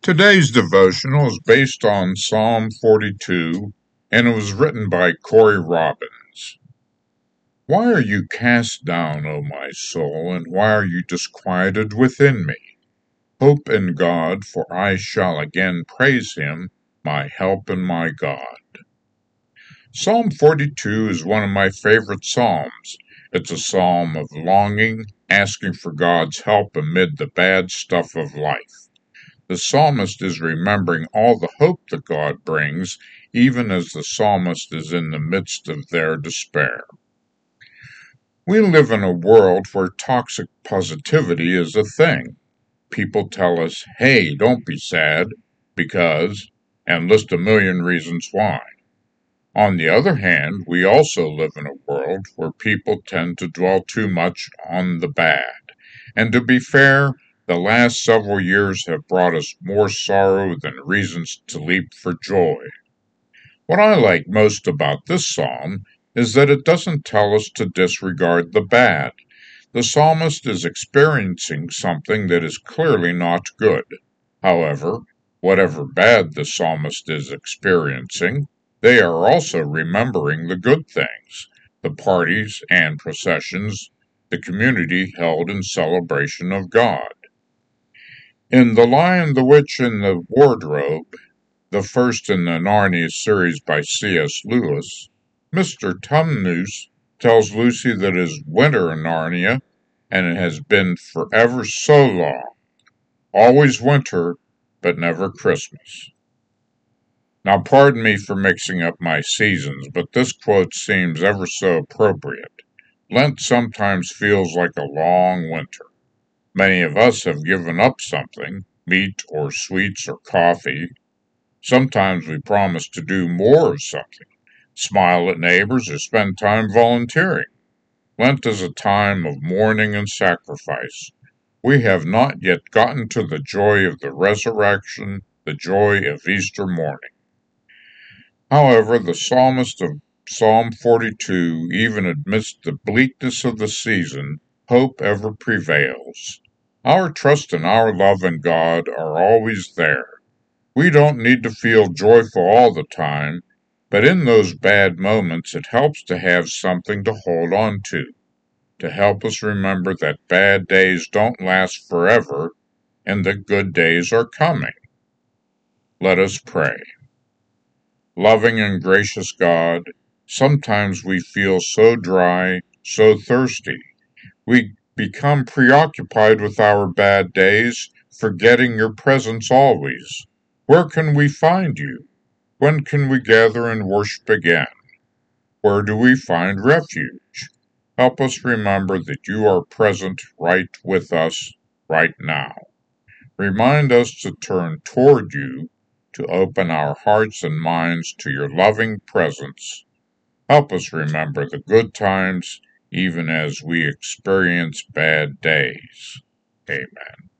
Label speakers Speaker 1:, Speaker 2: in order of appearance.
Speaker 1: Today's devotional is based on Psalm 42, and it was written by Corey Robbins. Why are you cast down, O my soul, and why are you disquieted within me? Hope in God, for I shall again praise him, my help and my God. Psalm 42 is one of my favorite psalms. It's a psalm of longing, asking for God's help amid the bad stuff of life. The psalmist is remembering all the hope that God brings, even as the psalmist is in the midst of their despair. We live in a world where toxic positivity is a thing. People tell us, hey, don't be sad, because, and list a million reasons why. On the other hand, we also live in a world where people tend to dwell too much on the bad. And to be fair, the last several years have brought us more sorrow than reasons to leap for joy. What I like most about this psalm is that it doesn't tell us to disregard the bad. The psalmist is experiencing something that is clearly not good. However, whatever bad the psalmist is experiencing, they are also remembering the good things, the parties and processions the community held in celebration of God. In The Lion, the Witch, and the Wardrobe, the first in the Narnia series by C.S. Lewis, Mr. Tumnus tells Lucy that it is winter in Narnia, and it has been forever so long. Always winter, but never Christmas. Now pardon me for mixing up my seasons, but this quote seems ever so appropriate. Lent sometimes feels like a long winter. Many of us have given up something, meat or sweets or coffee. Sometimes we promise to do more of something, smile at neighbors or spend time volunteering. Lent is a time of mourning and sacrifice. We have not yet gotten to the joy of the resurrection, the joy of Easter morning. However, the psalmist of Psalm 42, even amidst the bleakness of the season, hope ever prevails. Our trust and our love in God are always there. We don't need to feel joyful all the time, but in those bad moments it helps to have something to hold on to help us remember that bad days don't last forever and that good days are coming. Let us pray. Loving and gracious God, sometimes we feel so dry, so thirsty. We become preoccupied with our bad days, forgetting your presence always. Where can we find you? When can we gather and worship again? Where do we find refuge? Help us remember that you are present right with us right now. Remind us to turn toward you, to open our hearts and minds to your loving presence. Help us remember the good times even as we experience bad days. Amen.